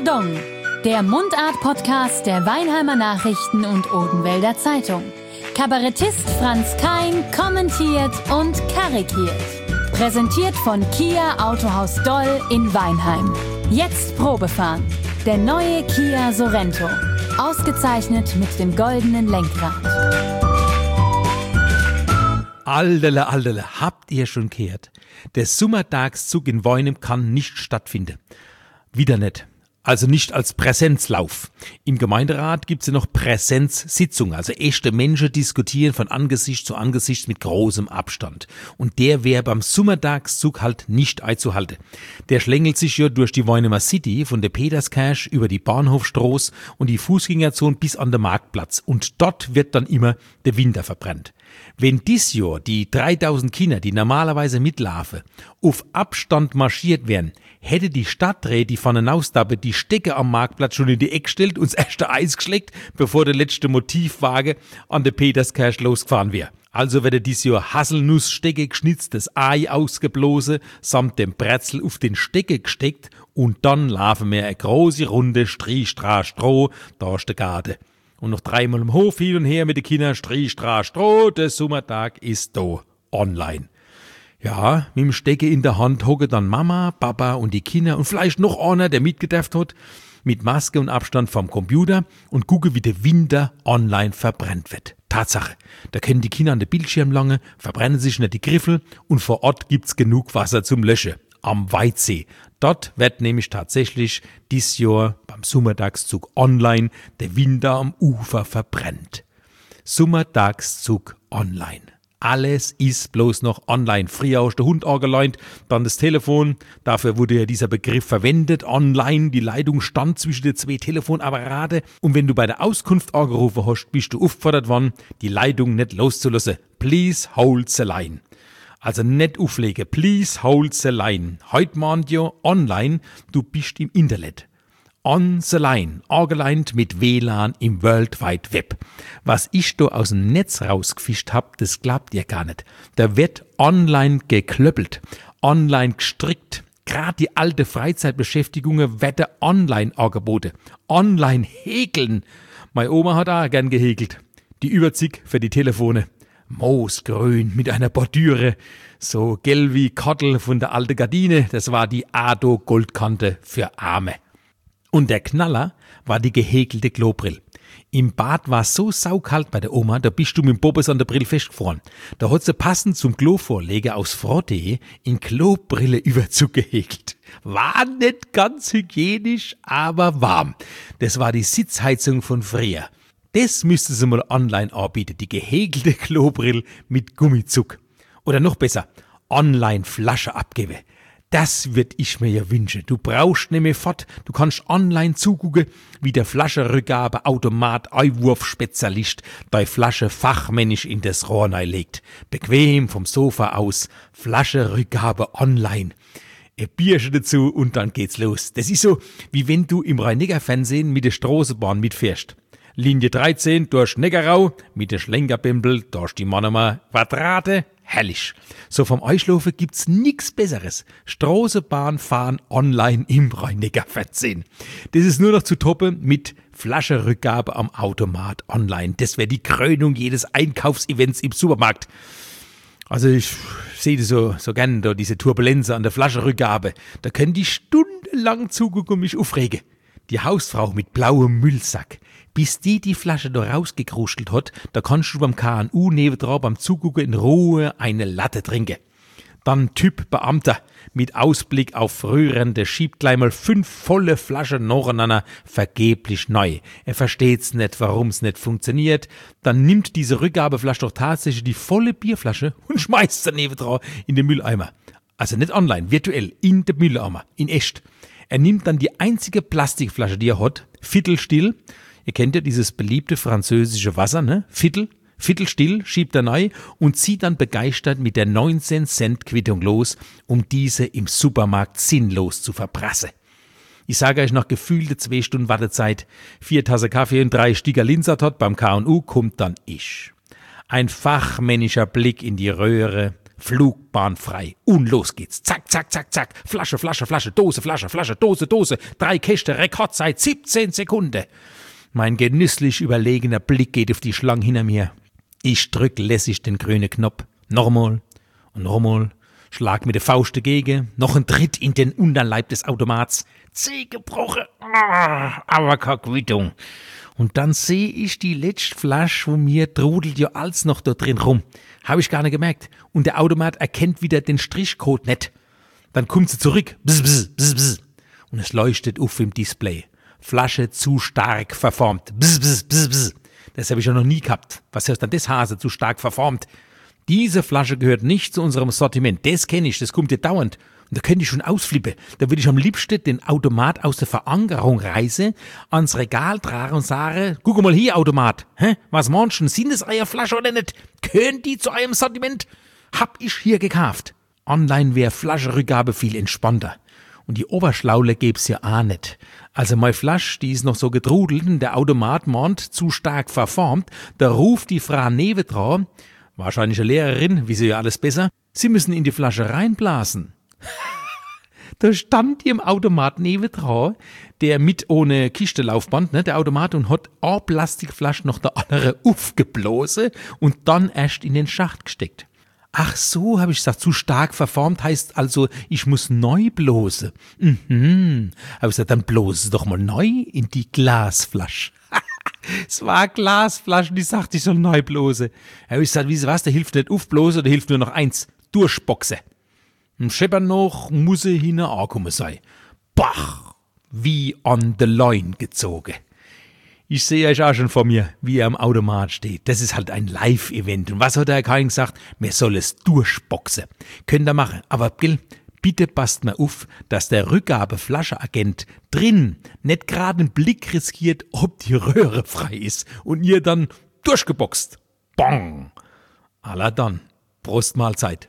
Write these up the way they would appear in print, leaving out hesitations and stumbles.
Pardon, der Mundart-Podcast der Weinheimer Nachrichten und Odenwälder Zeitung. Kabarettist Franz Kein kommentiert und karikiert. Präsentiert von Kia Autohaus Doll in Weinheim. Jetzt Probefahren. Der neue Kia Sorento. Ausgezeichnet mit dem goldenen Lenkrad. Alterle, habt ihr schon gehört? Der Sommertagszug in Weinheim kann nicht stattfinden. Wieder nicht. Also nicht als Präsenzlauf. Im Gemeinderat gibt's ja noch Präsenzsitzungen, also echte Menschen diskutieren von Angesicht zu Angesicht mit großem Abstand. Und der wäre beim Sommertagszug halt nicht einzuhalten. Der schlängelt sich ja durch die Weinheimer City von der Peterskirche über die Bahnhofstraße und die Fußgängerzone bis an den Marktplatz. Und dort wird dann immer der Winter verbrannt. Wenn dies Jahr die 3000 Kinder, die normalerweise mitlaufen, auf Abstand marschiert wären, hätte die Stadträte, die von hinausdappe, die Stecke am Marktplatz schon in die Ecke gestellt und das erste Eis geschleckt, bevor der letzte Motivwagen an der Peterskirche losgefahren wäre. Also werde dies Jahr Haselnussstecke geschnitztes Ei ausgeblasen, samt dem Brezel auf den Stecke gesteckt und dann laufen wir eine große Runde Stroh, da ist der Garten. Und noch dreimal im Hof hin und her mit den Kindern, Stroh, der Sommertag ist da, online. Ja, mit dem Stecke in der Hand hocken dann Mama, Papa und die Kinder und vielleicht noch einer, der mitgedacht hat, mit Maske und Abstand vom Computer und gucke, wie der Winter online verbrennt wird. Tatsache, da können die Kinder an den Bildschirm lange, verbrennen sich nicht die Griffel und vor Ort gibt's genug Wasser zum Löschen. Am Weitsee. Dort wird nämlich tatsächlich dieses Jahr beim Sommertagszug online der Winter am Ufer verbrennt. Sommertagszug online. Alles ist bloß noch online. Früher hast du den Hund angeleint, dann das Telefon. Dafür wurde ja dieser Begriff verwendet, online. Die Leitung stand zwischen den zwei Telefonapparate. Und wenn du bei der Auskunft angerufen hast, bist du aufgefordert worden, die Leitung nicht loszulassen. Please hold the line. Also nicht auflegen. Please hold the line. Heute mahnt ja online, du bist im Internet. On the line, angeleint mit WLAN im World Wide Web. Was ich da aus dem Netz rausgefischt hab, das glaubt ihr gar nicht. Da wird online geklöppelt, online gestrickt. Gerade die alte Freizeitbeschäftigungen werden online angeboten. Online häkeln. Meine Oma hat auch gern gehäkelt. Die Überzig für die Telefone. Moosgrün mit einer Bordüre, so gelb wie Kottel von der alten Gardine, das war die Ado Goldkante für Arme. Und der Knaller war die gehäkelte Klobrille. Im Bad war so saukalt bei der Oma, da bist du mit dem Bobbes an der Brille festgefroren. Da hat sie passend zum Klovorleger aus Frottee in Klobrilleüberzug gehäkelt. War nicht ganz hygienisch, aber warm. Das war die Sitzheizung von früher. Das müsste sie mal online anbieten, die gehäkelte Klobrille mit Gummizug. Oder noch besser, online Flasche abgeben. Das würd ich mir ja wünschen. Du brauchst nämlich fort, du kannst online zugucken, wie der Flaschenrückgabeautomat Einwurfspezialist deine Flasche fachmännisch in das Rohr legt. Bequem vom Sofa aus, Flaschenrückgabe online. Ein Bierchen dazu und dann geht's los. Das ist so, wie wenn du im Rhein-Neckar-Fernsehen mit der Straßenbahn mitfährst. Linie 13 durch Neckarau, mit der Schlenkerbimbel durch die Monomer Quadrate, herrlich. So vom Einschlafen gibt's nix Besseres. Straßenbahn fahren online im Rhein-Neckar-Fernsehen. Das ist nur noch zu toppen mit Flaschenrückgabe am Automat online. Das wäre die Krönung jedes Einkaufsevents im Supermarkt. Also ich sehe das so gern, da diese Turbulenzen an der Flaschenrückgabe. Da können die stundenlang zugucken und mich aufregen. Die Hausfrau mit blauem Müllsack. Bis die Flasche da rausgekruschelt hat, da kannst du beim KNU nebendran beim Zugucken in Ruhe eine Latte trinken. Dann Typ Beamter mit Ausblick auf früheren, der schiebt gleich mal 5 volle Flaschen nacheinander vergeblich neu. Er versteht's nicht, warum's nicht funktioniert. Dann nimmt diese Rückgabeflasche doch tatsächlich die volle Bierflasche und schmeißt sie nebendran in den Mülleimer. Also nicht online, virtuell, in den Mülleimer, in echt. Er nimmt dann die einzige Plastikflasche, die er hat, viertelstill. Ihr kennt ja dieses beliebte französische Wasser, ne? Viertelstill schiebt er rein und zieht dann begeistert mit der 19-Cent-Quittung los, um diese im Supermarkt sinnlos zu verprassen. Ich sage euch, nach gefühlte 2 Stunden Wartezeit, 4 Tassen Kaffee und 3 Sticker Linsertot beim KNU kommt dann ich. Ein fachmännischer Blick in die Röhre, flugbahnfrei. Und los geht's. Zack, zack, zack, zack. Flasche, Flasche, Flasche, Dose, Flasche, Flasche, Dose, Dose. 3 Käste, Rekordzeit 17 Sekunden. Mein genüsslich überlegener Blick geht auf die Schlange hinter mir. Ich drück lässig den grünen Knopf. Nochmal und nochmal. Schlag mit der Faust dagegen. Noch ein Tritt in den Unterleib des Automats. Zeh gebrochen. Aber keine Quittung. Und dann sehe ich die letzte Flasche von mir trudelt ja alles noch da drin rum. Habe ich gar nicht gemerkt. Und der Automat erkennt wieder den Strichcode nicht. Dann kommt sie zurück. Bzz, bzz, bzz, bzz. Und es leuchtet auf im Display. Flasche zu stark verformt. Bzz, bzz, bzz, bzz. Das habe ich ja noch nie gehabt. Was heißt dann das Hase zu stark verformt? Diese Flasche gehört nicht zu unserem Sortiment. Das kenne ich, das kommt ja dauernd. Und da könnte ich schon ausflippen. Da würde ich am liebsten den Automat aus der Verankerung reißen, ans Regal tragen und sagen, guck mal hier, Automat. Was meinst du, sind es eure Flasche oder nicht? Gehören die zu eurem Sortiment? Hab ich hier gekauft. Online wäre Flaschenrückgabe viel entspannter. Und die Oberschlaule gäb's ja auch nicht. Also meine Flasche, die ist noch so getrudelt und der Automat meint, zu stark verformt. Da ruft die Frau nebendran, wahrscheinlich eine Lehrerin, wie sie ja alles besser, sie müssen in die Flasche reinblasen. Da stand die im Automat nebendran, der mit ohne Kistelaufband, ne, der Automat, und hat eine Plastikflasche nach der anderen aufgeblasen und dann erst in den Schacht gesteckt. Ach so, habe ich gesagt, zu stark verformt heißt also, ich muss neu bloßen. Habe ich gesagt, dann blose doch mal neu in die Glasflasche. Es war eine Glasflasche, die sagte, ich soll neu bloßen. Habe ich gesagt, wie was, da hilft nicht aufblosen, da hilft nur noch eins, durchboxen. Im Scheppern noch muss er hinten angekommen sein. Bach, wie on the line gezogen. Ich sehe euch auch schon vor mir, wie er am Automat steht. Das ist halt ein Live-Event. Und was hat der Herr Kain gesagt? Wir sollen es durchboxen. Könnt ihr machen. Aber Gil, bitte passt mal auf, dass der Rückgabeflascheagent drin nicht gerade einen Blick riskiert, ob die Röhre frei ist. Und ihr dann durchgeboxt. Bong. Alla dann. Prost Mahlzeit.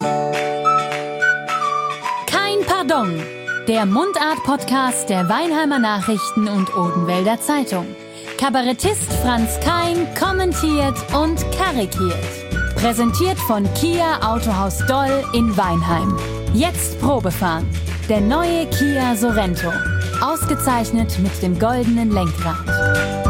Kein Pardon. Der Mundart-Podcast der Weinheimer Nachrichten und Odenwälder Zeitung. Kabarettist Franz Kain kommentiert und karikiert. Präsentiert von Kia Autohaus Doll in Weinheim. Jetzt Probefahren. Der neue Kia Sorento. Ausgezeichnet mit dem goldenen Lenkrad.